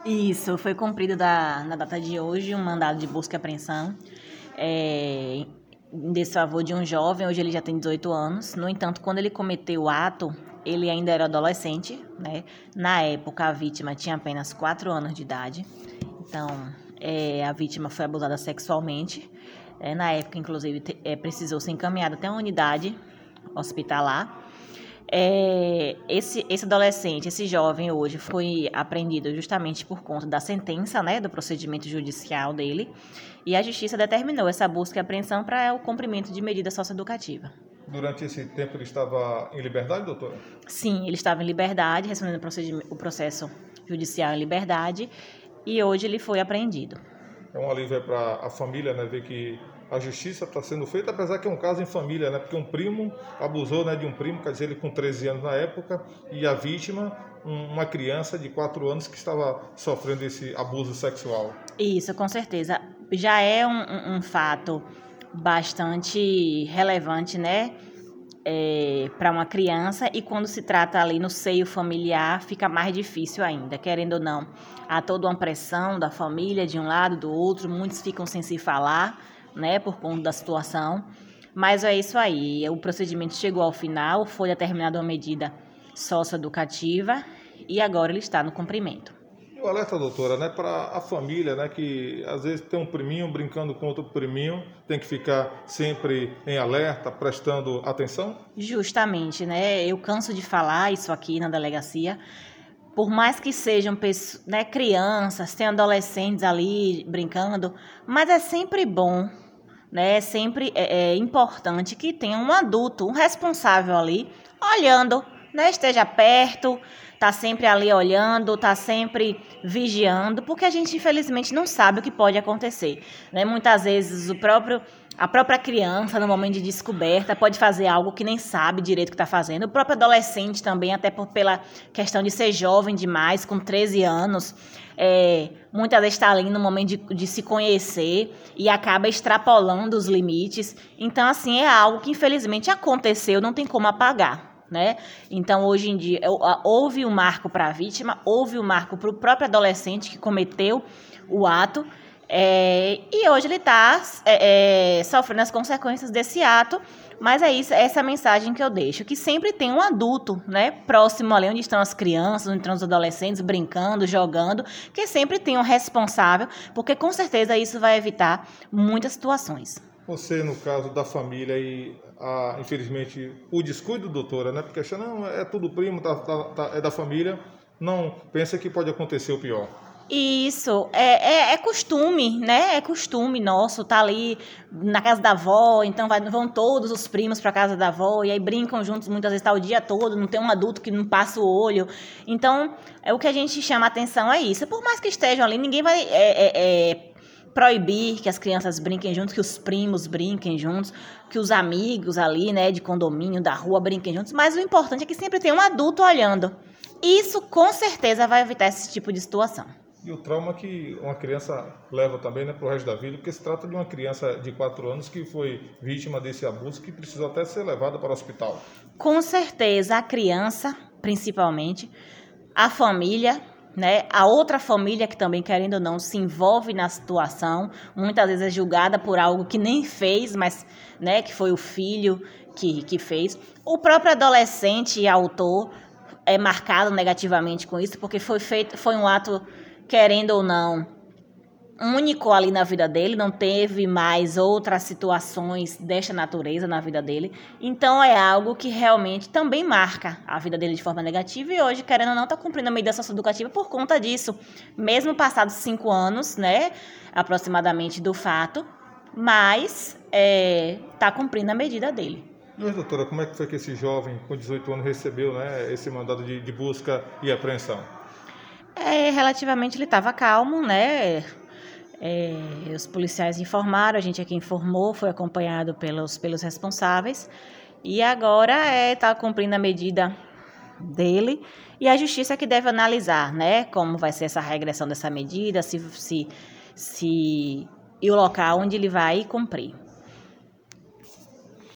Isso, foi cumprido na data de hoje um mandado de busca e apreensão em desfavor de um jovem. Hoje ele já tem 18 anos. No entanto, quando ele cometeu o ato, ele ainda era adolescente, né? Na época, a vítima tinha apenas 4 anos de idade. Então, a vítima foi abusada sexualmente. Na época, inclusive, precisou ser encaminhada até uma unidade hospitalar. Esse adolescente, esse jovem hoje foi apreendido justamente por conta da sentença, né, do procedimento judicial dele, e a justiça determinou essa busca e apreensão para o cumprimento de medida socioeducativa. Durante esse tempo ele estava em liberdade, doutora? Sim, ele estava em liberdade, respondendo o processo judicial em liberdade, e hoje ele foi apreendido. É um alívio para a família, né, ver que a justiça está sendo feita, apesar que é um caso em família, né, porque um primo abusou, né, de um primo, quer dizer, ele com 13 anos na época, e a vítima, uma criança de 4 anos que estava sofrendo esse abuso sexual. Isso, com certeza. Já é um fato bastante relevante, né, para uma criança, e quando se trata ali no seio familiar fica mais difícil ainda, querendo ou não. Há toda uma pressão da família de um lado, do outro, muitos ficam sem se falar, né, por conta da situação, mas é isso aí, o procedimento chegou ao final, foi determinada uma medida socioeducativa e agora ele está no cumprimento. E o alerta, doutora, né, para a família, né, que às vezes tem um priminho brincando com outro priminho, tem que ficar sempre em alerta, prestando atenção? Justamente, né, eu canso de falar isso aqui na delegacia. Por mais que sejam pessoas, né, crianças, tem adolescentes ali brincando, mas é sempre bom, né, é sempre importante que tenha um adulto, um responsável ali, olhando, né, esteja perto, tá sempre ali olhando, tá sempre vigiando, porque a gente infelizmente não sabe o que pode acontecer, né? Muitas vezes a própria criança, no momento de descoberta, pode fazer algo que nem sabe direito o que está fazendo. O próprio adolescente também, até pela questão de ser jovem demais, com 13 anos, muitas vezes está ali no momento de se conhecer e acaba extrapolando os limites. Então, assim, é algo que infelizmente aconteceu, não tem como apagar, né? Então, hoje em dia, houve um marco para a vítima, houve um marco para o próprio adolescente que cometeu o ato, e hoje ele está sofrendo as consequências desse ato, mas é isso, essa mensagem que eu deixo, que sempre tem um adulto, né, próximo ali onde estão as crianças, onde estão os adolescentes brincando, jogando, que sempre tem um responsável, porque com certeza isso vai evitar muitas situações. Você, no caso da família e, infelizmente, o descuido, doutora, né, porque acha, não, é tudo primo, é da família, não pensa que pode acontecer o pior. Isso, é costume, né? É costume nosso, tá ali na casa da avó, então vão todos os primos para casa da avó, e aí brincam juntos, muitas vezes tá o dia todo, não tem um adulto que não passa o olho. Então, o que a gente chama a atenção é isso. Por mais que estejam ali, ninguém vai proibir que as crianças brinquem juntos, que os primos brinquem juntos, que os amigos ali, né, de condomínio, da rua, brinquem juntos, mas o importante é que sempre tem um adulto olhando. Isso, com certeza, vai evitar esse tipo de situação. E o trauma que uma criança leva também, né, para o resto da vida, porque se trata de uma criança de 4 anos que foi vítima desse abuso, que precisou até ser levada para o hospital. Com certeza, a criança, principalmente, a família, né, a outra família que também, querendo ou não, se envolve na situação, muitas vezes é julgada por algo que nem fez, mas, né, que foi o filho que fez. O próprio adolescente e autor é marcado negativamente com isso, porque foi um ato, querendo ou não, único ali na vida dele, não teve mais outras situações desta natureza na vida dele. Então é algo que realmente também marca a vida dele de forma negativa, e hoje, querendo ou não, está cumprindo a medida socioeducativa por conta disso. Mesmo passados 5 anos, né, aproximadamente do fato, mas está cumprindo a medida dele. E, doutora, como é que foi que esse jovem com 18 anos recebeu, né, esse mandado de busca e apreensão? Relativamente ele estava calmo, né? Os policiais informaram, a gente aqui informou, foi acompanhado pelos responsáveis, e agora está cumprindo a medida dele, e a justiça que deve analisar, né, como vai ser essa regressão dessa medida, e o local onde ele vai cumprir.